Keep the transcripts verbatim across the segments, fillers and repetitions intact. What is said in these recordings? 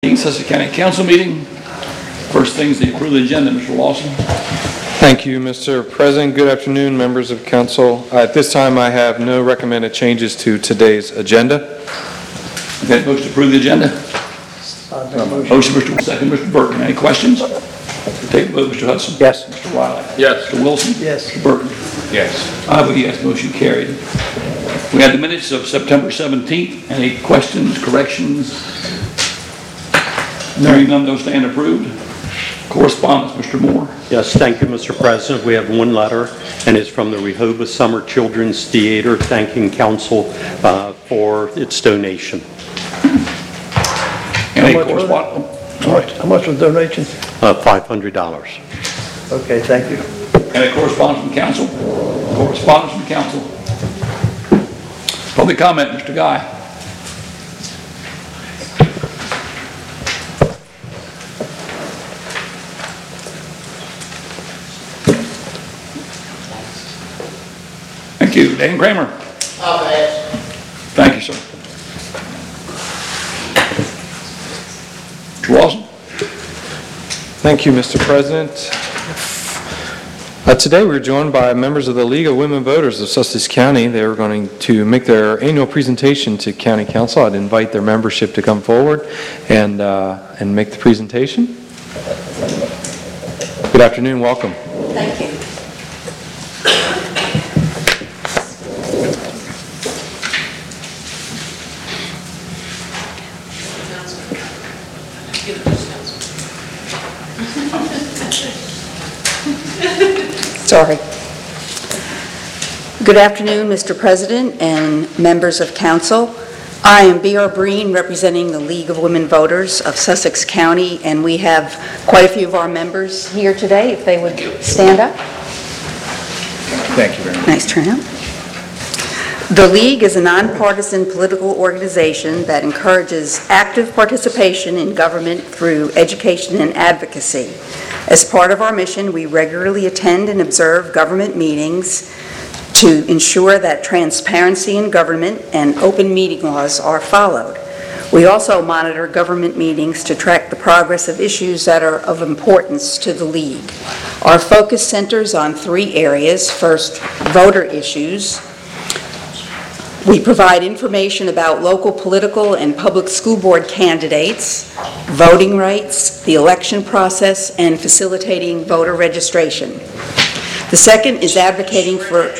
Sussex County Council meeting. First thing is the approve the agenda, Mister Lawson. Thank you, Mister President. Good afternoon, members of council. Uh, at this time, I have no recommended changes to today's agenda. Okay, motion to approve the agenda. Motion, Mister Second, Mister Burton. Any questions? Take a vote, Mister Hudson. Yes. Mister Wiley. Yes. Mister Wilson. Yes. Mister Burton. Yes. I vote yes. Motion carried. We have the minutes of September seventeenth. Any questions, corrections? Hearing none, those stand approved. Correspondence, Mister Moore. Yes, thank you, Mister President. We have one letter, and it's from the Rehoboth Summer Children's Theater thanking council uh, for its donation. Any much correspondence? All right. How much was the donation? Uh, five hundred dollars. Okay, thank you. Any correspondence from council? Correspondence from council. Public comment, Mister Guy. Thank you. Dan Kramer. Thank you, sir. Mister Lawson. Thank you, Mister President. Uh, today we're joined by members of the League of Women Voters of Sussex County. They're going to make their annual presentation to County Council. I'd invite their membership to come forward and, uh, and make the presentation. Good afternoon. Welcome. Thank you. Sorry. Good afternoon, Mister President and members of council. I am B R Breen, representing the League of Women Voters of Sussex County, and we have quite a few of our members here today. If they would stand up. Thank you very much. Nice turnout. The League is a nonpartisan political organization that encourages active participation in government through education and advocacy. As part of our mission, we regularly attend and observe government meetings to ensure that transparency in government and open meeting laws are followed. We also monitor government meetings to track the progress of issues that are of importance to the League. Our focus centers on three areas. First, voter issues. We provide information about local political and public school board candidates, voting rights, the election process, and facilitating voter registration. The second is advocating for,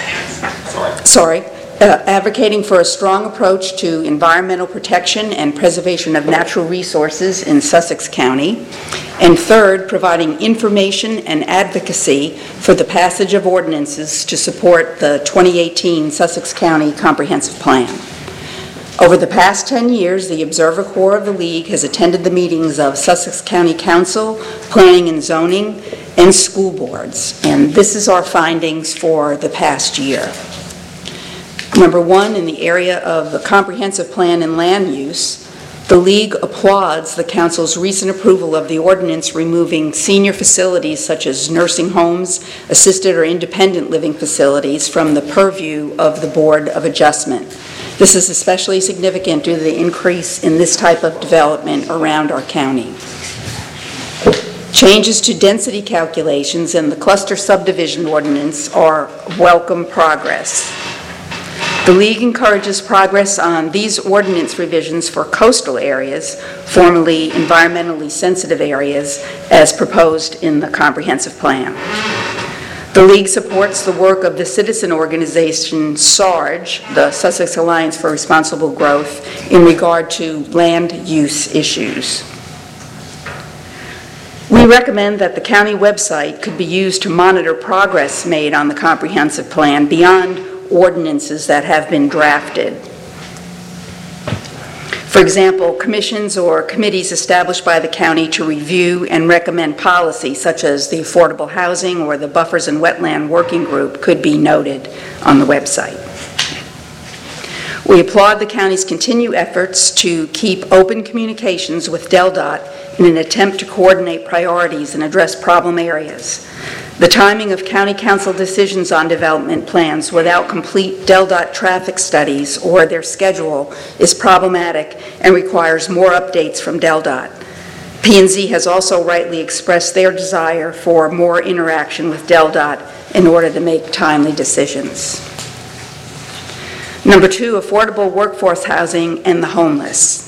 sorry, uh, advocating for a strong approach to environmental protection and preservation of natural resources in Sussex County. And third, providing information and advocacy for the passage of ordinances to support the twenty eighteen Sussex County Comprehensive Plan. Over the past ten years, the Observer Corps of the League has attended the meetings of Sussex County Council, Planning and Zoning, and school boards. And this is our findings for the past year. Number one, in the area of the Comprehensive Plan and land use, the League applauds the Council's recent approval of the ordinance removing senior facilities such as nursing homes, assisted or independent living facilities from the purview of the Board of Adjustment. This is especially significant due to the increase in this type of development around our county. Changes to density calculations and the cluster subdivision ordinance are welcome progress. The League encourages progress on these ordinance revisions for coastal areas, formerly environmentally sensitive areas, as proposed in the Comprehensive Plan. The League supports the work of the citizen organization SARG, the Sussex Alliance for Responsible Growth, in regard to land use issues. We recommend that the county website could be used to monitor progress made on the Comprehensive Plan beyond ordinances that have been drafted. For example, commissions or committees established by the county to review and recommend policy, such as the Affordable Housing or the Buffers and Wetland Working Group, could be noted on the website. We applaud the county's continued efforts to keep open communications with DelDOT in an attempt to coordinate priorities and address problem areas. The timing of county council decisions on development plans without complete Del Dot traffic studies or their schedule is problematic and requires more updates from Del Dot. P and Z has also rightly expressed their desire for more interaction with Del Dot in order to make timely decisions. Number two, affordable workforce housing and the homeless.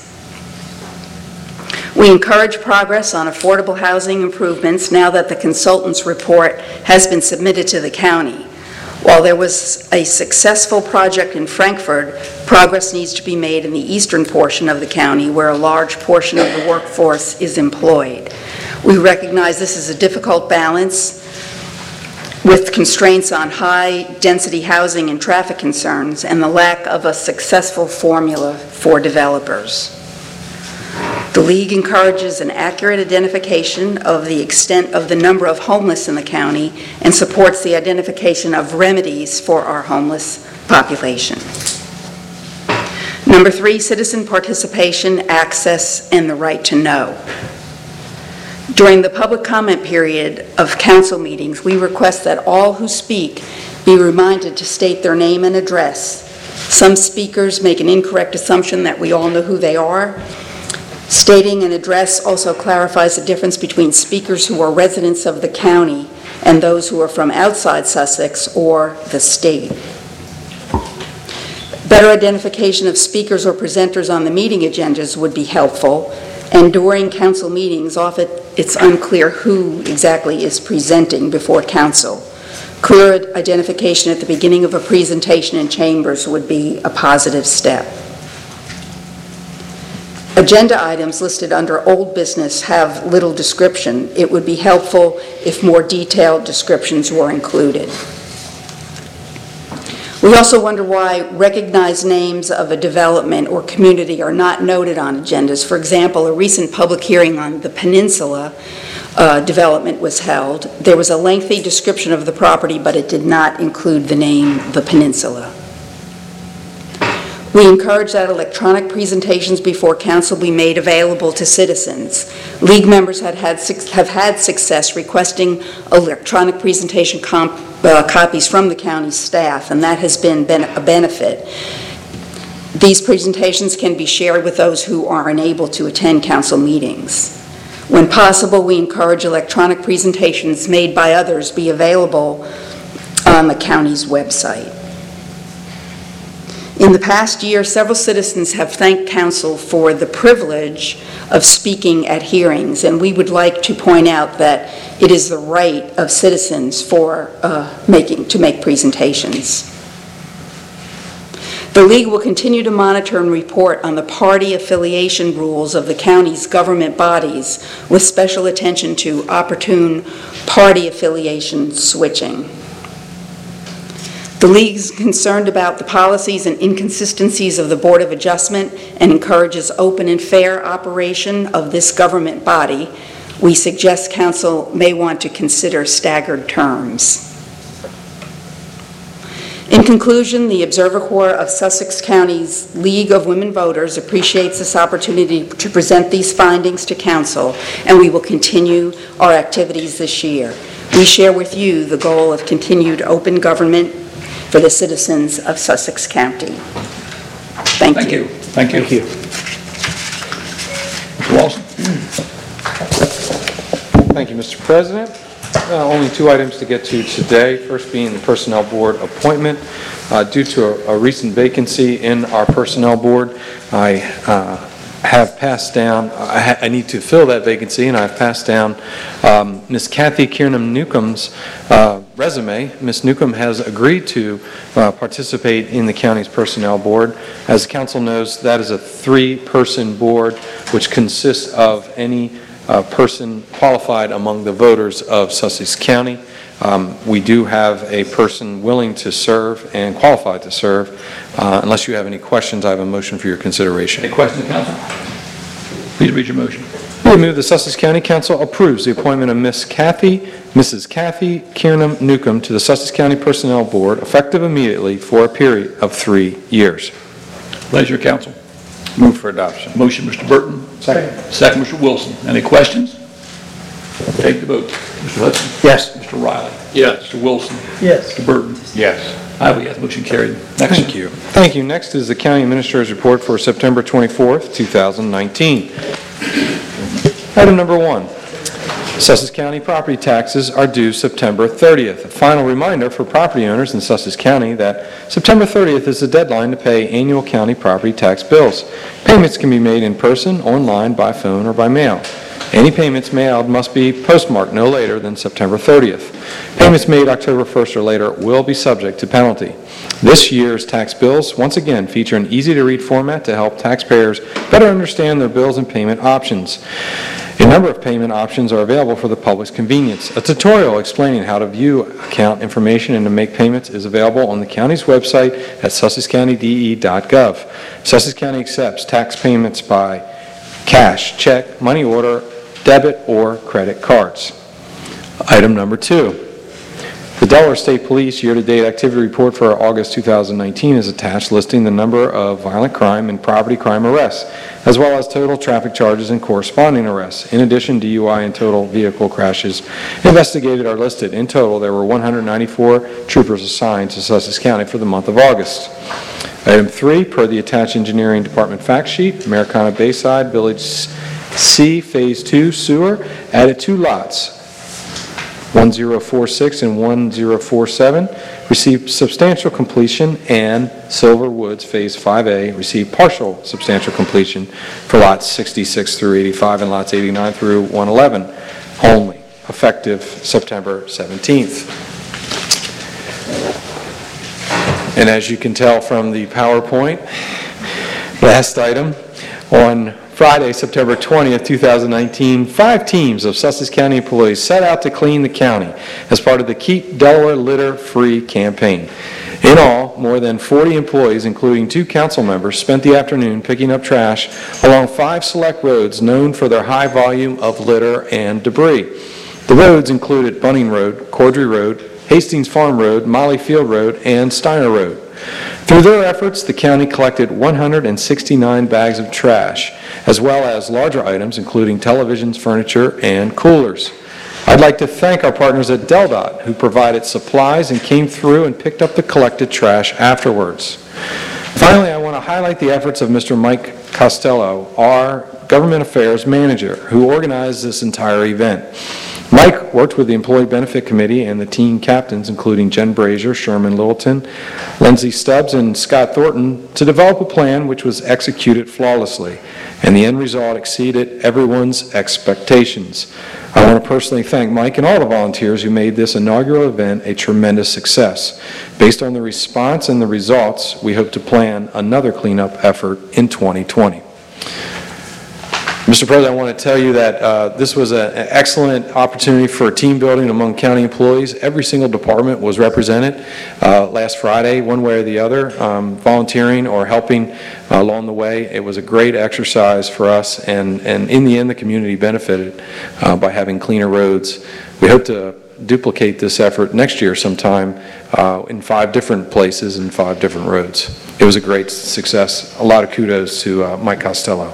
We encourage progress on affordable housing improvements now that the consultant's report has been submitted to the county. While there was a successful project in Frankfurt, progress needs to be made in the eastern portion of the county where a large portion of the workforce is employed. We recognize this is a difficult balance with constraints on high-density housing and traffic concerns and the lack of a successful formula for developers. The League encourages an accurate identification of the extent of the number of homeless in the county and supports the identification of remedies for our homeless population. Number three, citizen participation, access, and the right to know. During the public comment period of council meetings, we request that all who speak be reminded to state their name and address. Some speakers make an incorrect assumption that we all know who they are. Stating an address also clarifies the difference between speakers who are residents of the county and those who are from outside Sussex or the state. Better identification of speakers or presenters on the meeting agendas would be helpful, and during council meetings, often it's unclear who exactly is presenting before council. Clear identification at the beginning of a presentation in chambers would be a positive step. Agenda items listed under old business have little description. It would be helpful if more detailed descriptions were included. We also wonder why recognized names of a development or community are not noted on agendas. For example, a recent public hearing on the Peninsula uh, development was held. There was a lengthy description of the property, but it did not include the name the Peninsula. We encourage that electronic presentations before council be made available to citizens. League members had had, have had success requesting electronic presentation comp, uh, copies from the county staff, and that has been, been a benefit. These presentations can be shared with those who are unable to attend council meetings. When possible, we encourage electronic presentations made by others be available on the county's website. In the past year, several citizens have thanked council for the privilege of speaking at hearings, and we would like to point out that it is the right of citizens for uh, making to make presentations. The League will continue to monitor and report on the party affiliation rules of the county's government bodies, with special attention to opportune party affiliation switching. The League is concerned about the policies and inconsistencies of the Board of Adjustment and encourages open and fair operation of this government body. We suggest council may want to consider staggered terms. In conclusion, the Observer Corps of Sussex County's League of Women Voters appreciates this opportunity to present these findings to council, and we will continue our activities this year. We share with you the goal of continued open government for the citizens of Sussex County. Thank, Thank you. you. Thank you. Thank you. Mister Lawson? Thank you, Mister President. Uh, only two items to get to today. First being the Personnel Board appointment. Uh, due to a, a recent vacancy in our Personnel Board, I uh, have passed down, I, ha I need to fill that vacancy, and I've passed down um, Miz Kathy Kiernan Newcomb's uh, resume. Miz Newcomb has agreed to uh, participate in the county's Personnel Board. As the council knows, that is a three-person board which consists of any uh, person qualified among the voters of Sussex County. Um, we do have a person willing to serve and qualified to serve. Uh, unless you have any questions, I have a motion for your consideration. Any questions, council? Please read your motion. I move the Sussex County Council approves the appointment of Miss Kathy, Missus Kathy Kiernan Newcomb to the Sussex County Personnel Board, effective immediately for a period of three years. Pleasure, council. Move for adoption. Motion, Mister Burton. Second. Second, Mister Wilson. Any questions? Take the vote. Mister Hudson? Yes. Mister Riley? Yes. Mister Wilson? Yes. Mister Burton? Yes. I vote yes, motion carried. Next. Thank you. Thank you. Next is the County Administrator's Report for September twenty-fourth, two thousand nineteen. Item number one. Sussex County property taxes are due September thirtieth. A final reminder for property owners in Sussex County that September thirtieth is the deadline to pay annual county property tax bills. Payments can be made in person, online, by phone, or by mail. Any payments mailed must be postmarked no later than September thirtieth. Payments made October first or later will be subject to penalty. This year's tax bills once again feature an easy-to-read format to help taxpayers better understand their bills and payment options. A number of payment options are available for the public's convenience. A tutorial explaining how to view account information and to make payments is available on the county's website at sussex county d e dot gov. Sussex County accepts tax payments by cash, check, money order, debit, or credit cards. Item number two. The Delaware State Police year-to-date activity report for August two thousand nineteen is attached, listing the number of violent crime and property crime arrests, as well as total traffic charges and corresponding arrests. In addition, D U I and total vehicle crashes investigated are listed. In total, there were one hundred ninety-four troopers assigned to Sussex County for the month of August. Item three, per the attached engineering department fact sheet, Americana Bayside Village C Phase two sewer added two lots, one zero four six and one zero four seven, received substantial completion, and Silver Woods Phase five A received partial substantial completion for lots sixty-six through eighty-five and lots eighty-nine through one eleven only, effective September seventeenth. And as you can tell from the PowerPoint, last item, on Friday, September twentieth, two thousand nineteen, five teams of Sussex County employees set out to clean the county as part of the Keep Delaware Litter Free campaign. In all, more than forty employees, including two council members, spent the afternoon picking up trash along five select roads known for their high volume of litter and debris. The roads included Bunning Road, Cordry Road, Hastings Farm Road, Molly Field Road, and Steiner Road. Through their efforts, the county collected one hundred sixty-nine bags of trash, as well as larger items including televisions, furniture, and coolers. I'd like to thank our partners at DelDOT who provided supplies and came through and picked up the collected trash afterwards. Finally, I want to highlight the efforts of Mister Mike Costello, our Government Affairs Manager, who organized this entire event. Mike worked with the Employee Benefit Committee and the team captains, including Jen Brazier, Sherman Littleton, Lindsay Stubbs, and Scott Thornton, to develop a plan which was executed flawlessly, and the end result exceeded everyone's expectations. I want to personally thank Mike and all the volunteers who made this inaugural event a tremendous success. Based on the response and the results, we hope to plan another cleanup effort in twenty twenty. Mister President, I want to tell you that uh, this was a, an excellent opportunity for team building among county employees. Every single department was represented uh, last Friday, one way or the other, um, volunteering or helping uh, along the way. It was a great exercise for us, and, and in the end, the community benefited uh, by having cleaner roads. We hope to duplicate this effort next year sometime uh, in five different places and five different roads. It was a great success. A lot of kudos to uh, Mike Costello.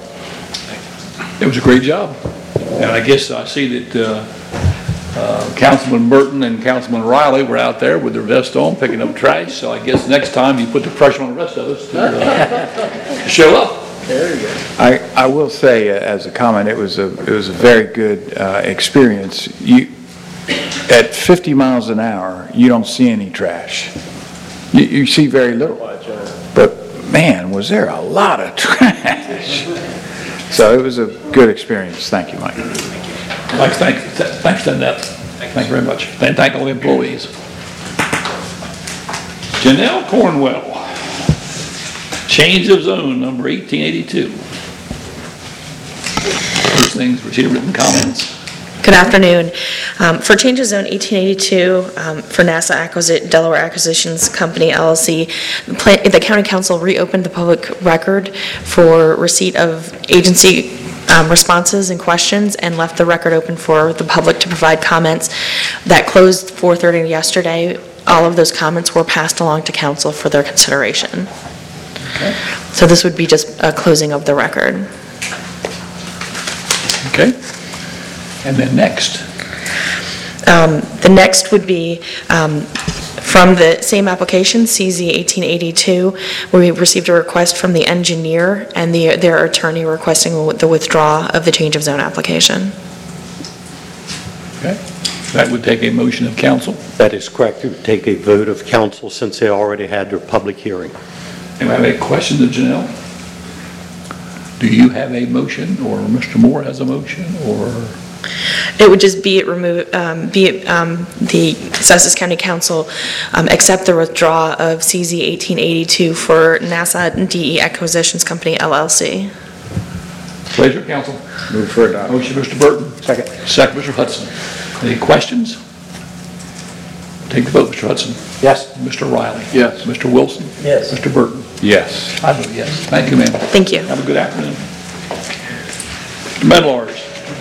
It was a great job. And I guess I see that uh, uh, Councilman Burton and Councilman Riley were out there with their vest on picking up trash. So I guess next time you put the pressure on the rest of us to uh, show up. There you go. I, I will say, uh, as a comment, it was a it was a very good uh, experience. You, at fifty miles an hour, you don't see any trash. You, you see very little. But man, was there a lot of trash. So it was a good experience. Thank you, Mike. Mike, thank, thanks for that. Thank you very much. And thank all the employees. Janelle Cornwell, change of zone number eighteen eighty-two. First things, receipt of written comments. Good afternoon. Um, for change of zone eighteen eighty-two um, for NASA Acquisi- Delaware Acquisitions Company L L C, the, plan- the County Council reopened the public record for receipt of agency um, responses and questions and left the record open for the public to provide comments. That closed four thirty yesterday. All of those comments were passed along to Council for their consideration. Okay. So this would be just a closing of the record. Okay. And then next, Um, The next would be um, from the same application, C Z eighteen eighty-two, we received a request from the engineer and the- their attorney requesting the withdrawal of the change of zone application. Okay. That would take a motion of council. That is correct. It would take a vote of council since they already had their public hearing. Anybody have any questions of Janelle? Do you have a motion, or Mister Moore has a motion, or? It would just be it remove, um, be it, um, the Sussex County Council um, accept the withdrawal of C Z eighteen eighty-two for NASA D E Acquisitions Company L L C. Pleasure, council. Move for adoption. Motion, Mister Burton. Second. Second, Mister Hudson. Any questions? Take the vote, Mister Hudson. Yes. Mister Riley. Yes. Mister Wilson. Yes. Mister Burton. Yes. I vote yes. Thank you, ma'am. Thank you. Have a good afternoon. Mister Medlars.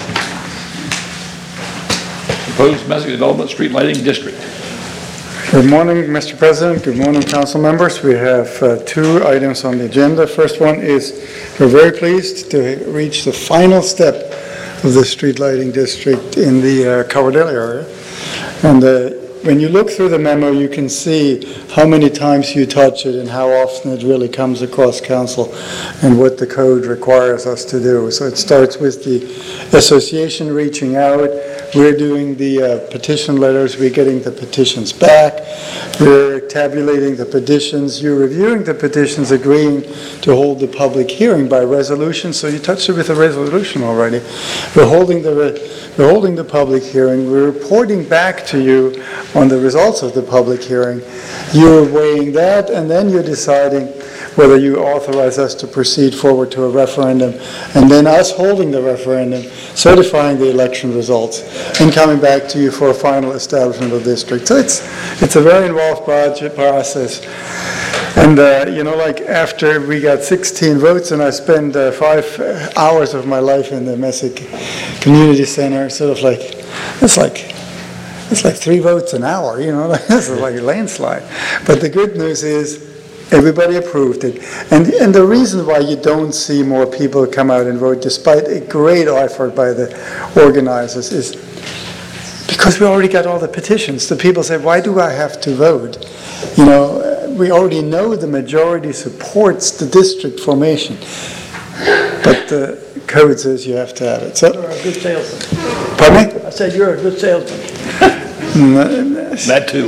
Proposed Messick Development Street Lighting District. Good morning, Mister President. Good morning, council members. We have uh, two items on the agenda. First one is we're very pleased to reach the final step of the street lighting district in the uh, Coverdale area. And uh, when you look through the memo, you can see how many times you touch it and how often it really comes across council and what the code requires us to do. So it starts with the association reaching out. We're doing the uh, petition letters, we're getting the petitions back, we're tabulating the petitions, you're reviewing the petitions, agreeing to hold the public hearing by resolution, so you touched it with a resolution already. We're holding the, re- we're holding the public hearing, we're reporting back to you on the results of the public hearing. You're weighing that, and then you're deciding whether you authorize us to proceed forward to a referendum, and then us holding the referendum, certifying the election results, and coming back to you for a final establishment of district. So it's it's a very involved project process. And, uh, you know, like after we got sixteen votes, and I spent uh, five hours of my life in the Messick Community Center, sort of like, it's like, it's like three votes an hour, you know, this is like a landslide. But the good news is, everybody approved it. And, and the reason why you don't see more people come out and vote, despite a great effort by the organizers, is because we already got all the petitions. The people say, why do I have to vote? You know, we already know the majority supports the district formation. But the code says you have to have it. So, You're a good salesman. pardon me? I said you're a good salesman. That too.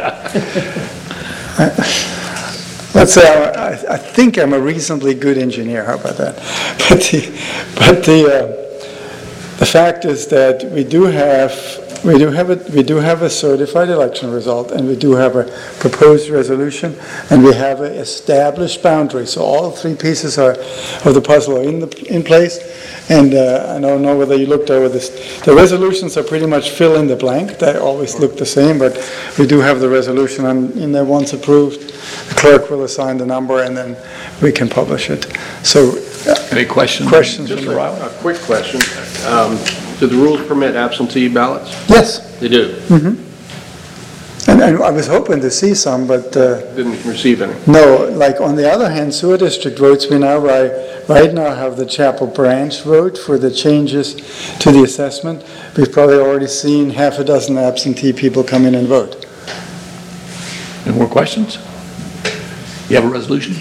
Let's say I, I, I think I'm a reasonably good engineer. How about that? But the, but the, uh, the fact is that we do have we do have a we do have a certified election result, and we do have a proposed resolution, and we have an established boundary. So all three pieces are of the puzzle are in the in place. And uh, I don't know whether you looked over this. The resolutions are pretty much fill in the blank. They always look the same, but we do have the resolution on, in there once approved. The clerk will assign the number, and then we can publish it. So, uh, Any questions? Questions? Mister Riley? A quick question. Um, Do the rules permit absentee ballots? yes. They do. And, and I was hoping to see some, but uh, Didn't receive any. no. Like on the other hand, sewer district votes, we now right, right now have the Chapel Branch vote for the changes to the assessment. We've probably already seen half a dozen absentee people come in and vote. Any more questions? You have a resolution?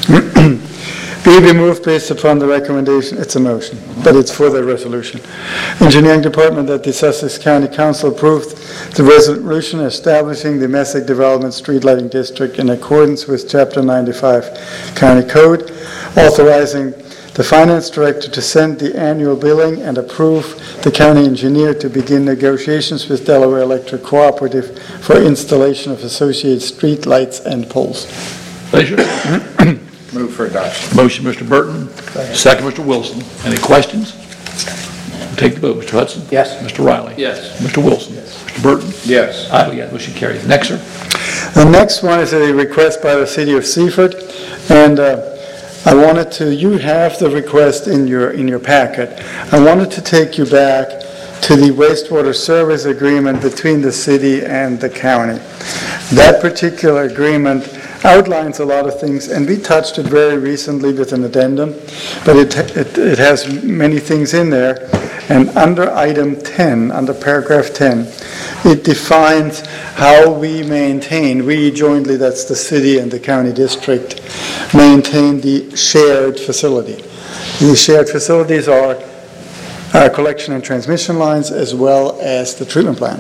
Be removed based upon the recommendation, it's a motion, but it's for the resolution. Engineering Department that the Sussex County Council approved the resolution establishing the Messick Development Street Lighting District in accordance with Chapter ninety-five County Code, authorizing the Finance Director to send the annual billing and approve the county engineer to begin negotiations with Delaware Electric Cooperative for installation of associated street lights and poles. Pleasure. Move for adoption. Motion, Mister Burton. Second, Mister Wilson. Any questions? Take the vote. Mister Hudson? Yes. Mister Riley? Yes. Mister Wilson? Mister Burton? Yes. I vote yes. Motion carries. Next, sir. The next one is a request by the City of Seaford, and uh, I wanted to, you have the request in your in your packet. I wanted to take you back to the wastewater service agreement between the city and the county. That particular agreement outlines a lot of things, and we touched it very recently with an addendum, but it, it, it has many things in there. And under item ten, under paragraph ten, it defines how we maintain, we jointly, that's the city and the county district, maintain the shared facility. The shared facilities are uh, collection and transmission lines as well as the treatment plant.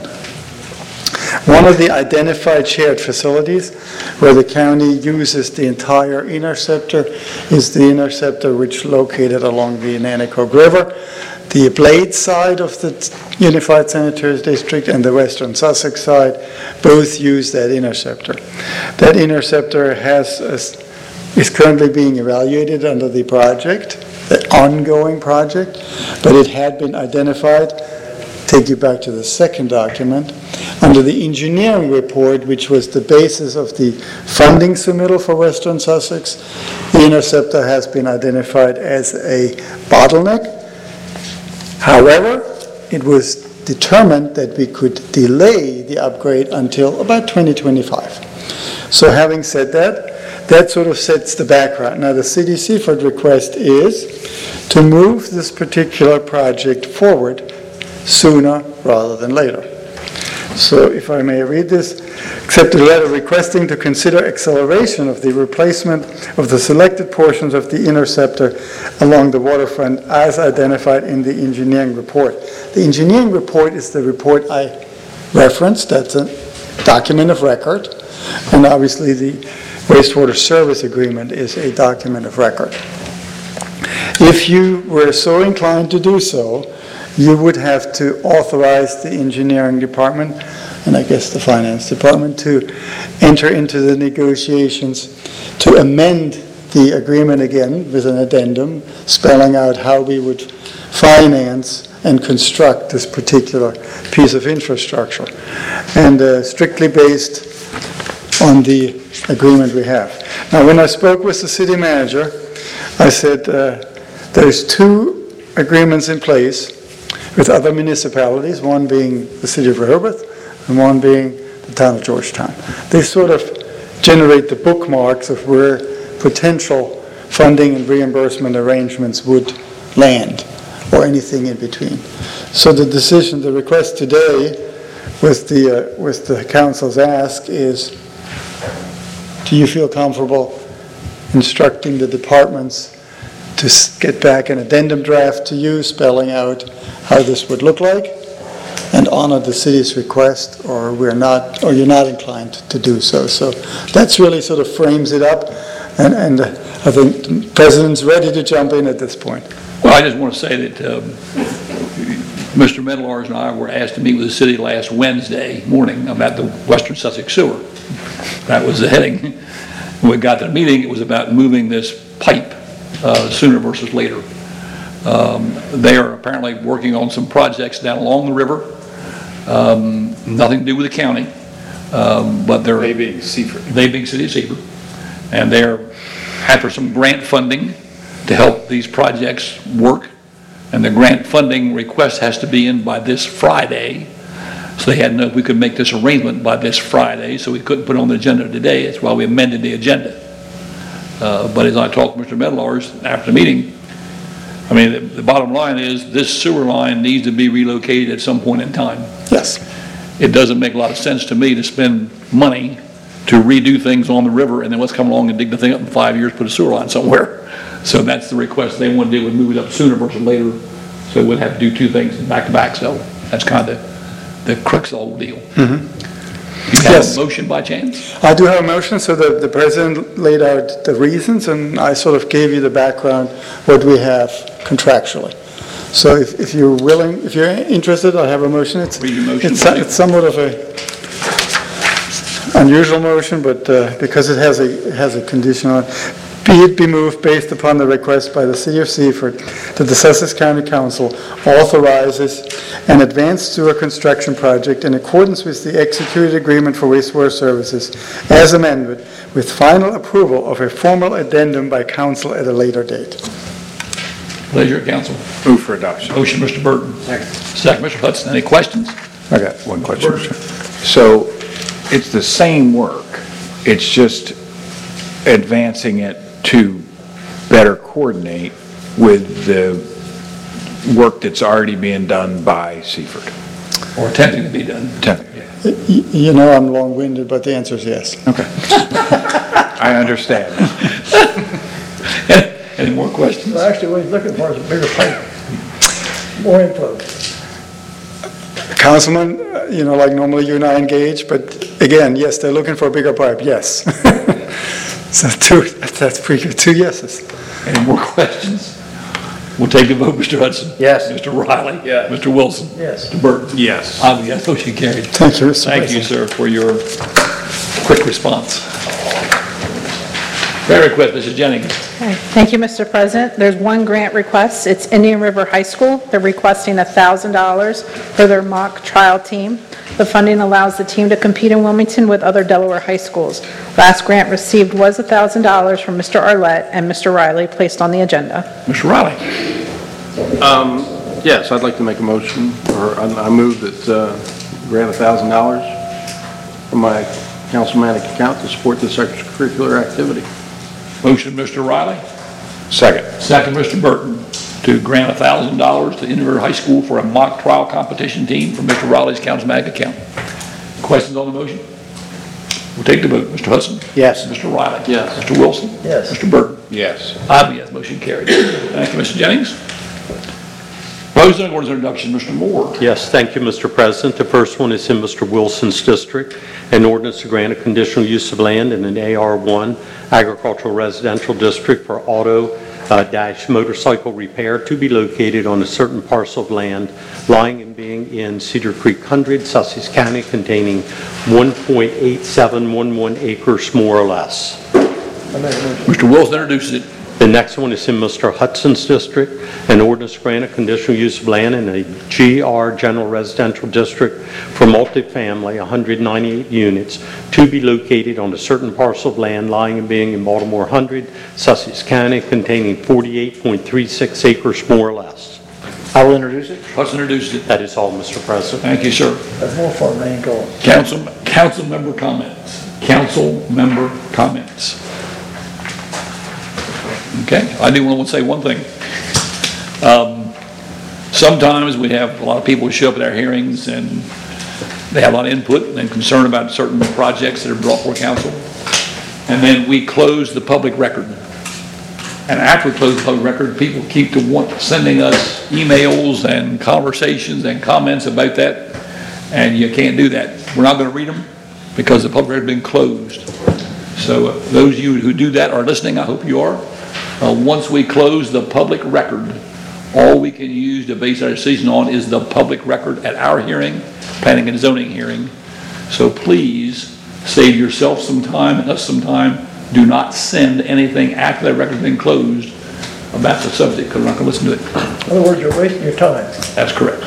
One of the identified shared facilities where the county uses the entire interceptor is the interceptor which is located along the Nanticoke River. The Blade side of the Unified Sanitary District and the Western Sussex side both use that interceptor. That interceptor has a, is currently being evaluated under the project, the ongoing project, but it had been identified. Take you back to the second document. Under the engineering report, which was the basis of the funding submittal for Western Sussex, the interceptor has been identified as a bottleneck. However, it was determined that we could delay the upgrade until about twenty twenty-five. So having said that, that sort of sets the background. Now the City of Seaford request is to move this particular project forward sooner rather than later. So if I may read this, accept a letter requesting to consider acceleration of the replacement of the selected portions of the interceptor along the waterfront as identified in the engineering report. The engineering report is the report I referenced. That's a document of record. And obviously the wastewater service agreement is a document of record. If you were so inclined to do so, you would have to authorize the engineering department and I guess the finance department to enter into the negotiations to amend the agreement again with an addendum spelling out how we would finance and construct this particular piece of infrastructure, and uh, strictly based on the agreement we have. Now, when I spoke with the city manager, I said uh, there's two agreements in place with other municipalities, one being the city of Rehoboth and one being the town of Georgetown. They sort of generate the bookmarks of where potential funding and reimbursement arrangements would land, or anything in between. So the decision, the request today with the, uh, with the council's ask is, do you feel comfortable instructing the departments to get back an addendum draft to you spelling out how this would look like and honor the city's request, or we're not, or you're not inclined to do so. So that's really sort of frames it up, and, and I think the President's ready to jump in at this point. Well, I just want to say that um, Mister Meadlars and I were asked to meet with the city last Wednesday morning about the Western Sussex sewer. That was the heading. When we got to the meeting, it was about moving this pipe uh, sooner versus later. Um, they are apparently working on some projects down along the river, um, nothing to do with the county, um, but they're They being Seaford. They being City of Seaford, and they're after some grant funding to help these projects work, and the grant funding request has to be in by this Friday. So they had to know if we could make this arrangement by this Friday, so we couldn't put it on the agenda today. That's why we amended the agenda. Uh, but as I talked to Mister Meadlars after the meeting, I mean, the, the bottom line is this sewer line needs to be relocated at some point in time. Yes. It doesn't make a lot of sense to me to spend money to redo things on the river and then let's come along and dig the thing up in five years, put a sewer line somewhere. So that's the request they want to do, would move it up sooner versus later. So we'd have to do two things back to back. So that's kind of the, the crux of the whole deal. Mm-hmm. You have Yes. a motion by chance? I do have a motion, so the, the President laid out the reasons, and I sort of gave you the background, what we have contractually. So if, if you're willing, if you're interested, I have a motion. It's, Read your motion, it's, please. it's somewhat of a unusual motion, but uh, because it has a, it has a condition on it. Be it be moved based upon the request by the City of Seaford that the Sussex County Council authorizes an advanced sewer construction project in accordance with the executed agreement for wastewater services as amended with final approval of a formal addendum by council at a later date. Pleasure, council. Move for adoption. Motion, Mister Burton. Second. Second, Mister Hudson. Any questions? I got one question. So it's the same work, it's just advancing it to better coordinate with the work that's already being done by Seaford? Or attempting to be done. Attempting. Y- You know I'm long-winded, but the answer is yes. Okay. I understand. Any more questions? Well, actually, what he's looking for is a bigger pipe. More info. Councilman, uh, you know, like normally you and I engage, but again, yes, they're looking for a bigger pipe, yes. So two, that's that's pretty good, two yeses. Any more questions? We'll take a vote, Mister Hudson. Yes. Mister Riley. Yes. Mister Wilson. Yes. Mister Burton. Yes. I vote yes, motion carried. Thank you, Mister Thank you, President. sir, for your quick response. Grant request, Missus Jennings. Okay. Thank you, Mister President. There's one grant request. It's Indian River High School. They're requesting one thousand dollars for their mock trial team. The funding allows the team to compete in Wilmington with other Delaware high schools. Last grant received was one thousand dollars from Mister Arlett and Mister Riley, placed on the agenda. Mister Riley. Yes, I'd like to make a motion, or I I move that uh, grant one thousand dollars from my councilmanic account to support this extracurricular activity. Motion, Mister Riley. Second. Second, Mister Burton, to grant one thousand dollars to Indian River High School for a mock trial competition team from Mister Riley's councilmanic account. Questions on the motion? We'll take the vote. Mister Hudson? Yes. Mister Riley? Yes. Mister Wilson? Yes. Mister Burton? Yes. I vote yes, motion carried. Thank you, Mister Jennings. Proposed zoning ordinance introduction, Mister Moore. Yes, thank you, Mister President. The first one is in Mister Wilson's district, an ordinance to grant a conditional use of land in an A R one agricultural residential district for auto uh, dash motorcycle repair to be located on a certain parcel of land lying and being in Cedar Creek Hundred, Sussex County, containing one point eight seven one one acres more or less. Mister Wilson introduces it. The next one is in Mister Hudson's district, an ordinance to grant a conditional use of land in a G R general residential district for multifamily, one hundred ninety-eight units, to be located on a certain parcel of land lying and being in Baltimore Hundred, Sussex County, containing forty-eight point three six acres more or less. I will introduce it. Hudson introduces it. That is all, Mister President. Thank you, sir. That's more fun than going. Council, council member comments. Council member comments. Okay, I do want to say one thing. Um, sometimes we have a lot of people who show up at our hearings and they have a lot of input and concern about certain projects that are brought before council. And then we close the public record. And after we close the public record, people keep to want, sending us emails and conversations and comments about that. And you can't do that. We're not going to read them because the public record has been closed. So uh, those of you who do that are listening, I hope you are. Uh, once we close the public record, all we can use to base our decision on is the public record at our hearing, planning and zoning hearing. So please save yourself some time and us some time. Do not send anything after that record's been closed about the subject, because we're not going to listen to it. In other words, you're wasting your time. That's correct.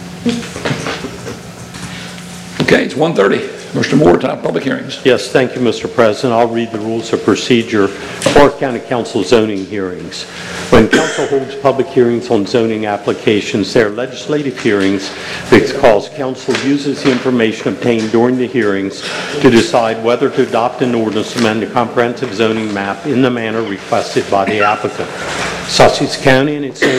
Okay, it's one thirty. Mister Moore, time for public hearings. Yes, thank you, Mister President. I'll read the rules of procedure for County Council zoning hearings. When council holds public hearings on zoning applications, they are legislative hearings because council uses the information obtained during the hearings to decide whether to adopt an ordinance to amend the comprehensive zoning map in the manner requested by the applicant. Sussex County and its